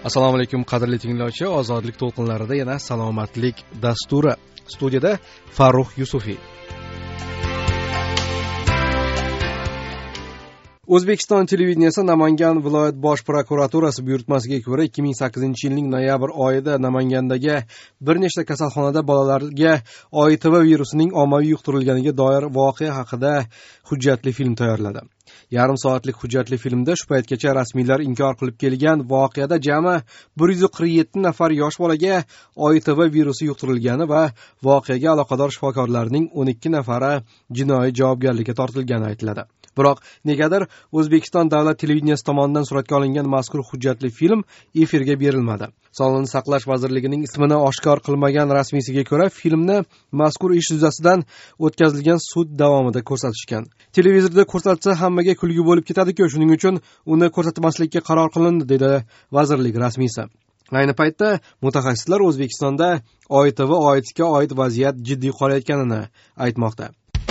Assalomu alaykum qadrli tinglovchi, ozodlik to'lqinlarida yana salomatlik dasturi. Studiyada Farruh Yusufiy. O'zbekiston televideniyesi Namangan viloyat bosh prokuraturasi buyurtmasiga ko'ra 2008-yilning noyabr oyida Namangandagi bir nechta kasalxonada bolalarga OITV virusining ommaviy yuqtirilganiga doir voqea haqida hujjatli film tayyorladi. Yarim soatlik hujjatli filmda shu paytgacha rasmiylar inkor qilib kelgan voqeada jami 147 nafar yosh bolaga OITV virusi yuqtirilgani va voqeaga aloqador shifokorlarning 12 nafari jinoiy javobgarlikka tortilgani aytiladi. Biroq negadir O'zbekiston davlat televideniyasi tomonidan suratga olingan mazkur hujjatli film efirga berilmadi. Sog'liqni saqlash vazirligining ismini oshkor qilmagan rasmiysiga ko'ra, filmni mazkur ish yuzasidan o'tkazilgan sud davomida ko'rsatishgan. Televizorda ko'rsatsa hammaga kulgi bo'lib ketadi-ku, shuning uchun uni ko'rsatmaslikka qaror qilindi, dedi vazirlik rasmiysi. Ayni paytda mutaxassislar O'zbekistonda OITV OITSga oid vaziyat jiddiy qolayotganini aytmoqda.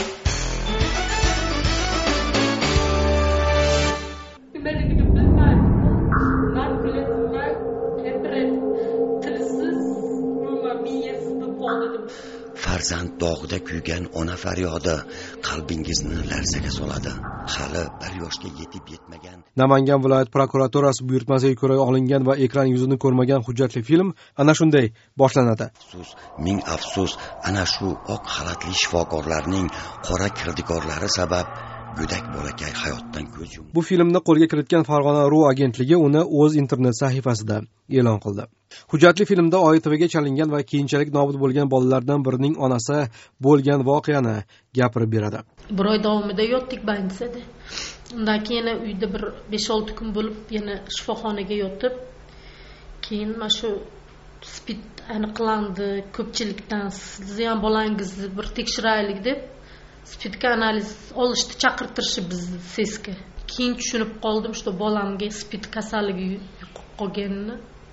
Farzand dog'ida kuygan ona faryodi qalbingizni larzaga soladi. Hali 1 yoshga yetib yetmagan. Namangan viloyat prokuraturasi buyurtmasiga ko'ra olingan va ekran yuzini ko'rmagan hujjatli film ana shunday boshlanadi. Ming afsus, ana shu oq xalatli shifokorlarning qora kirdikorlari sabab go'dak bolakay hayotdan ko'z yumdi. Bu filmni qo'lga kiritgan Farg'ona.ru agentligi uni o'z internet sahifasida e'lon qildi. Hujjatli filmda OITVga chalingan va keyinchalik nobud bo'lgan bolalardan birining onasi bo'lgan voqeani gapirib beradi. Bir oy davomida yotdik больницада. Undan keyin uyda bir 5-6 kun bo'lib yana shifoxonaga yotib, keyin mana shu spid aniqlandi. Ko'pchilikdan sizni ham bolangizni bir tekshiraylik deb spidga analiz olishni chaqirtirishi bizni SESga. Keyin tushunib qoldim, что bolamga spid kasalligi qolganini.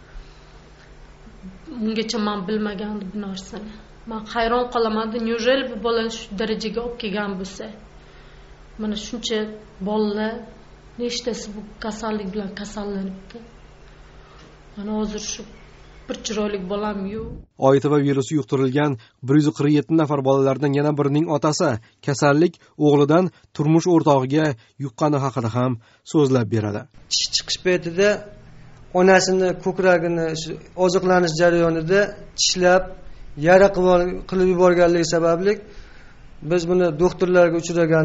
Ungacha men bilmagandim bu narsani. Men hayron qolaman, неужели bu bolani shu darajaga olib kelgan bo'lsa? Mana shuncha bolalar nechtasi bu kasallik bilan kasallanibdi. Mana hozir shu bir chiroyli bolam yo'q. OITV virusi yuqtirilgan 147 nafar bolalardan yana birining otasi kasallik o'g'lidan turmush o'rtog'iga yuqqani haqida ham so'zlab beradi. Chiqish paytida onasini ko'kragini oziqlanish jarayonida tishlab, yara qilib yuborganligi sababli biz buni doktorlarga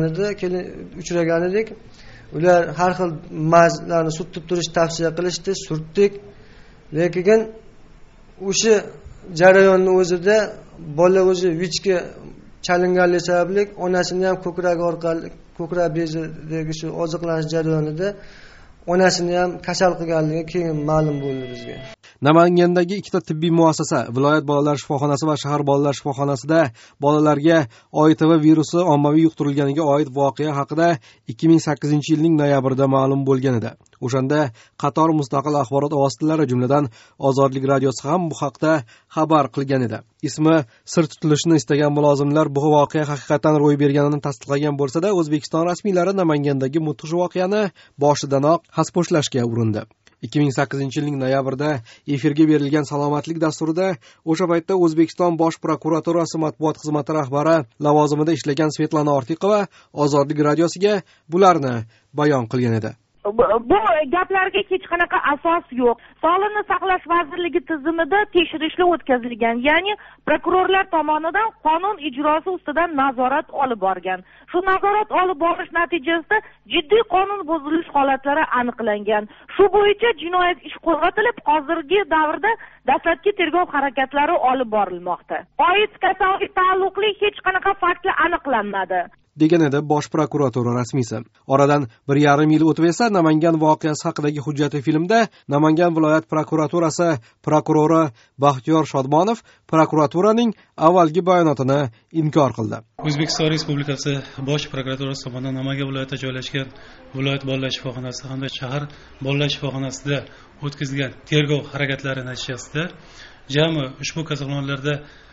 uchragan edik. Ular har xil mazlarni surtib turish tavsiya qilishdi, surtdik. Lekin o'sha jarayonning o'zida bola o'zi VIChga chalinganligi sababli onasini ham ko'kragi orqali ko'krak bezidagi shu oziqlanish jarayonida onasini ham kasal qilganligi keyin ma'lum bo'ldi bizga. Namangandagi ikkita tibbiy muassasa, viloyat bolalar shifoxonasi va shahar bolalar shifoxonasida bolalarga OITV virusi ommaviy yuqtirilganiga oid voqea haqida 2008-yilning noyabrida ma'lum bo'lgan edi. O'shanda qator mustaqil axborot vositalari, jumladan Ozodlik radiosi ham bu haqda xabar qilgan edi. Ismi sir tutilishini istagan mulozimlar bu voqea haqiqatan ro'y berganini tasdiqlagan bo'lsa-da, O'zbekiston rasmiylari Namangandagi mudhish voqeani boshidanoq hasposhlashga urindi. 2008-yilning noyabrida efirga berilgan salomatlik dasturida o'sha paytda O'zbekiston bosh prokuraturasi matbuot xizmati rahbari lavozimida ishlagan Svetlana Ortiqova Ozodlik radiosiga bularni bayon qilgan edi. Bu gaplarga hech qanaqa asos yo'q. Sog'liqni saqlash vazirligi tizimida tekshirishlar o'tkazilgan, ya'ni prokurorlar tomonidan qonun ijrosi ustidan nazorat olib borgan. Shu nazorat olib borish natijasida jiddiy qonun buzilish holatlari aniqlangan. Shu bo'yicha jinoyat ishi qo'zg'atilib, hozirgi davrda dastlabki tergov harakatlari olib borilmoqda. OITS kasalligiga taalluqli hech qanaqa faktlar aniqlanmadi, degan edi bosh prokuratura rasmiysi. Oradan 1,5 yil o'tib esa Namangan voqeasi haqidagi hujjatli filmda Namangan viloyat prokuraturasi prokurori Baxtiyor Shodmonov prokuraturaning avvalgi bayonotini inkor qildi. O'zbekiston Respublikasi bosh prokuraturasi tomonidan Namangan viloyatida joylashgan viloyat bolalar shifoxonasi hamda shahar bolalar shifoxonasida o'tkazilgan tergov harakatlari natijasida jami ushbu kasalxonalarda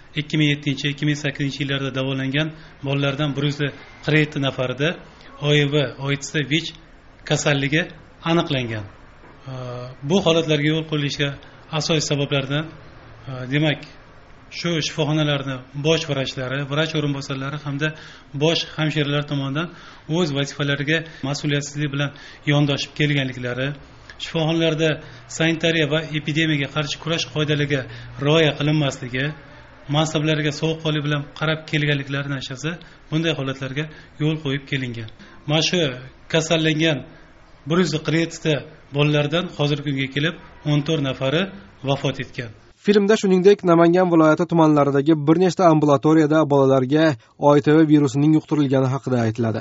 2007-2008 yillarda davolangan bolalardan 147 nafarida OITV, OITSda VICH kasalligi aniqlangan. bu holatlarga yo'l qo'yilishga asosiy sabablardan demak shu shifoxonalarni bosh vrachlari, vrach o'rinbosarlari hamda bosh hamshiralar tomonidan o'z vazifalariga mas'uliyatsizlik bilan yondoshib kelganliklari, shifoxonalarda sanitariya va epidemiyaga qarshi kurash qoidalariga rioya qilinmasligi, mansablarga sovuqqonlik bilan qarab kelganliklari natijasida bunday holatlarga yo'l qo'yib kelingan. Mana shu kasallangan 147 ta bolalardan hozirgi kunga kelib 14 nafari vafot etgan. Filmda shuningdek Namangan viloyati tumanlaridagi bir nechta ambulatoriyada bolalarga OITV virusining yuqtirilgani haqida aytiladi.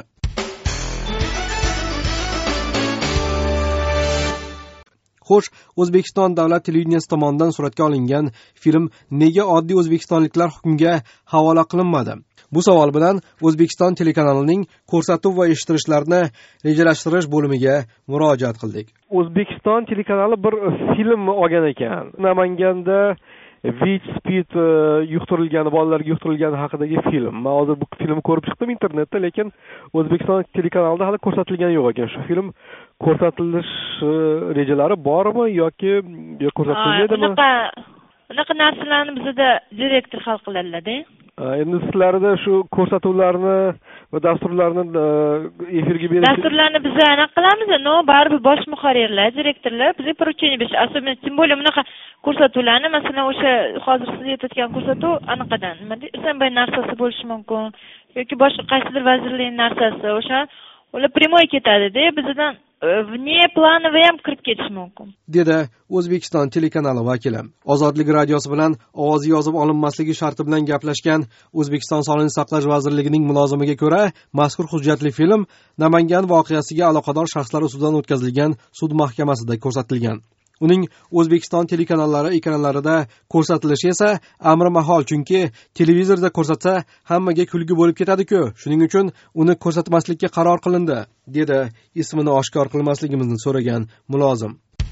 Xo'sh, O'zbekiston davlat televideniyasi tomonidan suratga olingan film nega oddiy o'zbekistonliklar hukmiga havola qilinmadi? Bu savol bilan O'zbekiston telekanalining ko'rsatuv va eshittirishlarni rejalashtirish bo'limiga murojaat qildik. O'zbekiston telekanali bir film olgan ekan. Namanganda VIH/SPID yuqtirilgani, bolalarga yuqtirilgani haqidagi film. Men hozir bu filmni ko'rib chiqdim internetda, lekin O'zbekiston telekanalida hali ko'rsatilgani yo'q ekan. Shu film ko'rsatilish rejalari bormi yoki ko'rsatilmaydimi? Unaqa narsalarni bizda direktor hal qiladi-da. Endi sizlarda shu ko'rsatuvlarni va dasturlarni efirga berish. Dasturlarni biz aniq qilamiz, no baribir bosh muharrirlar, direktorlar bizga поручение berish. Особенно tем более bunaqa ko'rsatuvlarni, masalan, o'sha hozir siz aytayotgan ko'rsatuv anaqadan, nima deydi, Isanbay narsasi bo'lishi mumkin yoki boshqa qaysidir vazirlikning narsasi, o'sha ular primoy ketadi-da, bizdan vne planovi ham kirib ketishi mumkin, dedi O'zbekiston telekanali vakili. Ozodlik radiosi bilan ovozi yozib olinmasligi sharti bilan gaplashgan O'zbekiston Sog'liqni saqlash vazirligining mulozimiga ko'ra, mazkur hujjatli film Namangan voqeasiga aloqador shaxslar ustidan o'tkazilgan sud mahkamasida ko'rsatilgan. Uning O'zbekiston telekanallari ekranlarida ko'rsatilishi esa amri mahol, chunki televizorda ko'rsatsa hammaga kulgi bo'lib ketadi-ku. Shuning uchun uni ko'rsatmaslikka qaror qilindi, dedi ismini oshkor qilmasligimizni so'ragan mulozim.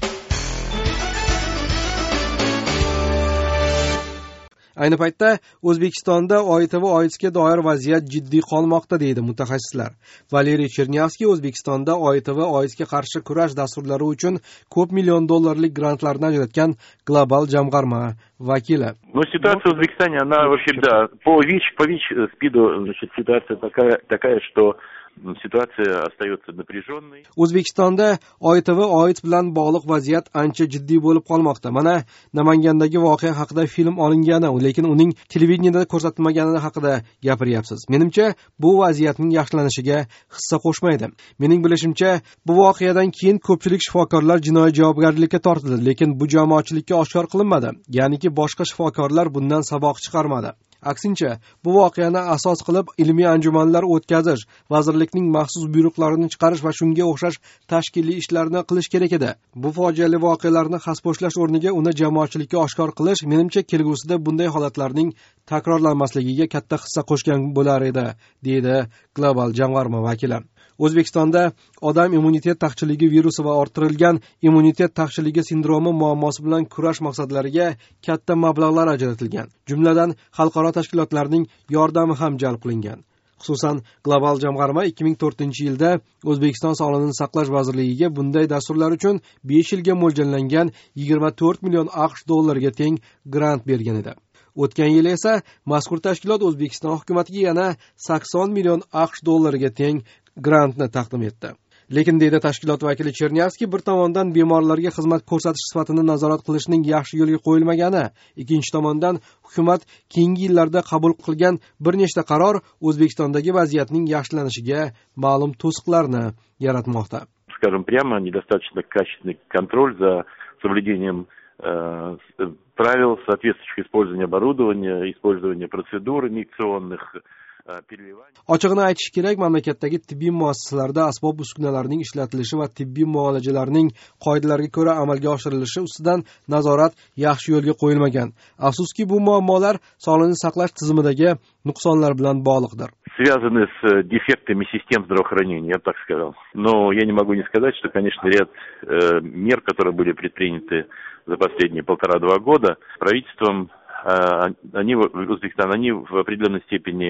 Ayni paytda O'zbekistonda OITV OITSga doir vaziyat jiddiy qolmoqda, deydi mutaxassislar. Valeriy Chernyavskiy O'zbekistonda OITV OITSga qarshi kurash dasturlari uchun ko'p million dollarlik grantlarni ajratgan global jamg'arma vakili. Но ситуация в Узбекистане, она вообще, да, по ВИЧ-СПИДу, значит, ситуация такая, что situatsiya остается напряженной. O'zbekistonda OITV OITS bilan bog'liq vaziyat ancha jiddiy bo'lib qolmoqda. Mana Namangandagi voqea haqida film olingani, lekin uning televideniyada ko'rsatilmagani haqida gapiryapsiz. Menimcha, bu vaziyatning yaxshilanishiga hissa qo'shmaydi. Mening bilishimcha, bu voqeadan keyin ko'pchilik shifokorlar jinoiy javobgarlikka tortildi, lekin bu jamoatchilikka oshkor qilinmadi. Ya'niki boshqa shifokorlar bundan saboq chiqarmadi. Aksincha, bu voqeani asos qilib ilmiy anjumanlar o'tkazish, vazirlikning maxsus buyruqlarini chiqarish va shunga o'xshash tashkiliy ishlarni qilish kerak edi. Bu fojiali voqealarni xaspo'shlash o'rniga uni jamoatchilikka oshkor qilish, menimcha, kelgusida bunday holatlarning takrorlanmasligiga katta hissa qo'shgan bo'lar edi, deydi global jamg'arma vakili. O'zbekistonda odam immunitet taqchilligi virusi va orttirilgan immunitet taqchilligi sindromi muammosi bilan kurash maqsadlariga katta mablag'lar ajratilgan. Jumladan, xalqaro tashkilotlarning yordami ham jalb qilingan. Xususan, global jamg'arma 2004-yilda O'zbekiston Sog'liqni saqlash vazirligiga bunday dasturlar uchun 5 yilga mo'ljallangan 24 million AQSh dollariga teng grant bergan edi. O'tgan yil esa mazkur tashkilot O'zbekiston hukumatiga yana 80 million AQSh dollariga teng grantni taqdim etdi. Lekin, deydi tashkilot vakili Chernyavskiy, bir tomondan bemorlarga xizmat ko'rsatish sifatini nazorat qilishning yaxshi yo'lga qo'yilmagani, ikkinchi tomondan hukumat keyingi yillarda qabul qilgan bir nechta qaror O'zbekistondagi vaziyatning yaxshilanishiga ma'lum to'siqlarni yaratmoqda. Скажем прямо, недостаточно качественный контроль за соблюдением правил, соответствующих использованию оборудования, использования процедур инъекционных. Ochig'ini aytish kerak, mamlakatdagi tibbiy muassasalarda asbob-uskunalarning ishlatilishi va tibbiy muolajalarning qoidalarga ko'ra amalga oshirilishi ustidan nazorat yaxshi yo'lga qo'yilmagan. Afsuski, bu muammolar sog'liqni saqlash tizimidagi nuqsonlar bilan bog'liqdir. Связаны с дефектами систем здравоохранения, я бы так сказал. Но я не могу не сказать, что, конечно, ряд мер, которые были предприняты за последние 1,5-2 года правительством, они в Узбекистане, они в определенной степени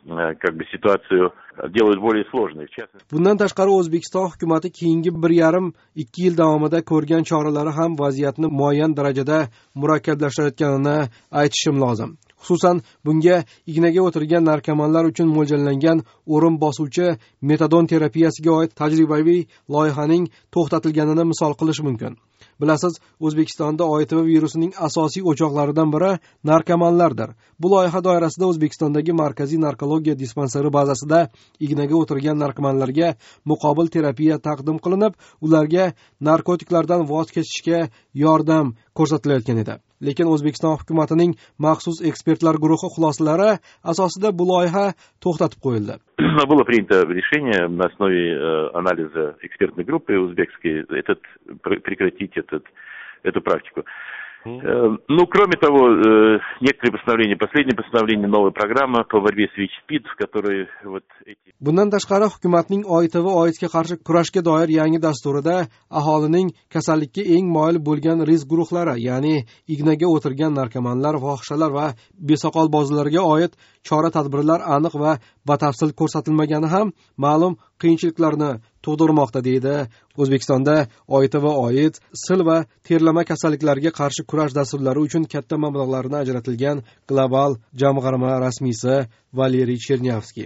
как бы ситуацию делают более сложной. В частности, bundan tashqari O'zbekiston hukumati keyingi 1,5-2 yil davomida ko'rgan choralari ham vaziyatni muayyan darajada murakkablashtirayotganini aytishim lozim. Xususan, bunga ignaga o'tirgan narkomanlar uchun mo'ljallangan o'rin bosuvchi metadon terapiyasiga oid tajribaviy loyihaning to'xtatilganini misol qilish mumkin. Bilasiz, O'zbekistonda OITV virusining asosiy o'choqlaridan biri narkomanlardir. Bu loyiha doirasida O'zbekistondagi markaziy narkologiya dispanseri bazasida ignaga o'tirgan narkomanlarga muqobil terapiya taqdim qilinib, ularga narkotiklardan voz kechishga yordam ko'rsatilayotgan edi. Lekin O'zbekiston hukumatining maxsus ekspertlar guruhi xulosalari asosida bu loyiha to'xtatib qo'yildi. Было принято решение на основе анализа экспертной группы узбекской прекратить эту практику. Ну, кроме того, некоторые постановления, последнее постановление новой программы по борьбе с ВИЧ-СПИД, в которой вот эти... Bundan tashqari hukumatning OITV OIDSga qarshi kurashga doir yangi dasturida aholining kasallikka eng moyil bo'lgan risk guruhlari, ya'ni ignaga o'tirgan narkomanlar, fohishalar va besoqol bozlarga oid chora-tadbirlar aniq va batafsil ko'rsatilmagani ham ma'lum qiyinchiliklarni tug'dirmoqda, deydi O'zbekistonda OITV OID sil va terlama kasalliklarga qarshi kurash dasturlari uchun katta mablag'larni ajratilgan global jamg'arma rasmiysi Valeriy Chernyavskiy.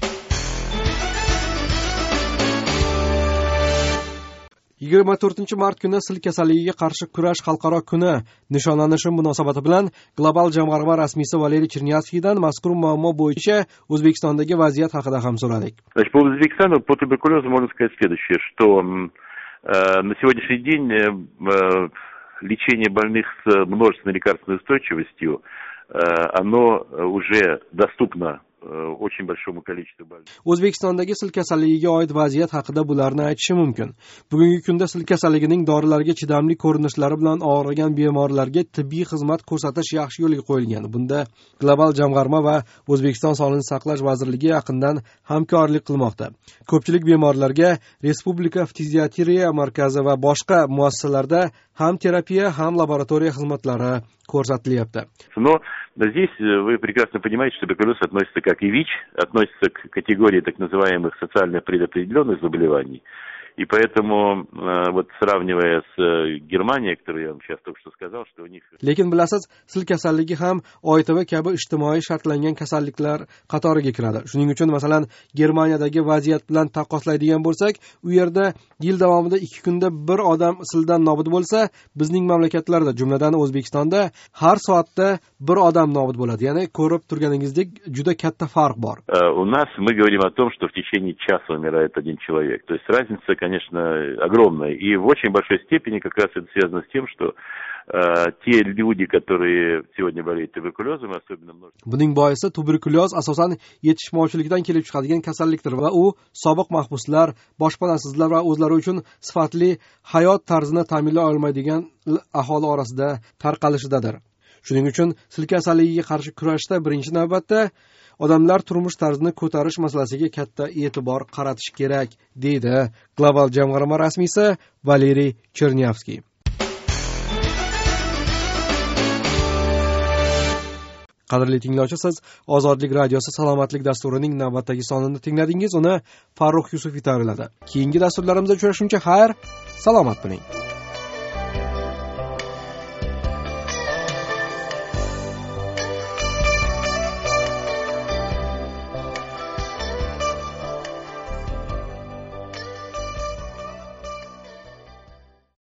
Yigirma 24 mart kuni sil kasalligiga qarshi kurash xalqaro kuni nishonlanishi munosabati bilan global jamg'arma rasmiysi Valeriy Chernyavskiydan mazkur muammo bo'yicha O'zbekistondagi vaziyat haqida ham so'radik. Значит, по Узбекистану по туберкулезу можно сказать следующее, что на сегодняшний день лечение больных с множественной лекарственной устойчивостью, оно уже доступно очень большому количеству больных. O'zbekistondagi sil kasalligiga oid vaziyat haqida bularni aytishim mumkin. Bugungi kunda sil kasalligining dorilarga chidamli ko'rinishlari bilan og'rigan bemorlarga tibbiy xizmat ko'rsatish yaxshi yo'lga qo'yilgan. Bunda global jamg'arma va O'zbekiston Sog'liqni saqlash vazirligi yaqindan hamkorlik qilmoqda. Ko'pchilik bemorlarga respublika fizioterapiya markazi va boshqa muassasalarda ham terapiya, ham laboratoriya xizmatlari ko'rsatilyapti. Но здесь вы прекрасно понимаете, что туберкулез относится, как и ВИЧ, относится к категории так называемых социально предопределенных заболеваний. И поэтому, вот сравнивая с Германией, которую я вам сейчас только что сказал, что у них... Lekin bilasiz, sil kasalligi ham OITV kabi ijtimoiy shartlangan kasalliklar qatoriga kiradi. Shuning uchun masalan Germaniyadagi vaziyat bilan taqqoslaydigan bo'lsak, u yerda yil davomida 2 kunda bir odam sildan nobud bo'lsa, bizning mamlakatlarda, jumladan O'zbekistonda har soatda bir odam nobud bo'ladi. Ya'ni ko'rib turganingizdek juda katta farq bor. У нас мы говорим о том, что в течение часа умирает один человек. То есть разница, конечно, огромная. И в очень большой степени как раз это связано с тем, что те люди, которые сегодня болеют туберкулезом, особенно множество... Buning boisi tuberkulyoz asosan yetishmovchilikdan kelib chiqadigan kasallikdir va u sobiq mahbuslar, boshpanasizlar va o'zlari uchun sifatli hayot tarzini ta'minlay olmaydigan aholi orasida tarqalishidadir. Shuning uchun sil kasalligiga qarshi kurashda birinchi navbatda odamlar turmush tarzini ko'tarish masalasiga katta e'tibor qaratish kerak, deydi global jamg'arma rasmiysi Valeriy Chernyavskiy. Qadrli tinglovchi, siz Ozodlik radiosi salomatlik dasturining navbatdagi sonini tingladingiz. Uni Farruh Yusuf tayyorladi. Keyingi dasturlarimizda uchrashguncha xayr, salomat bo'ling.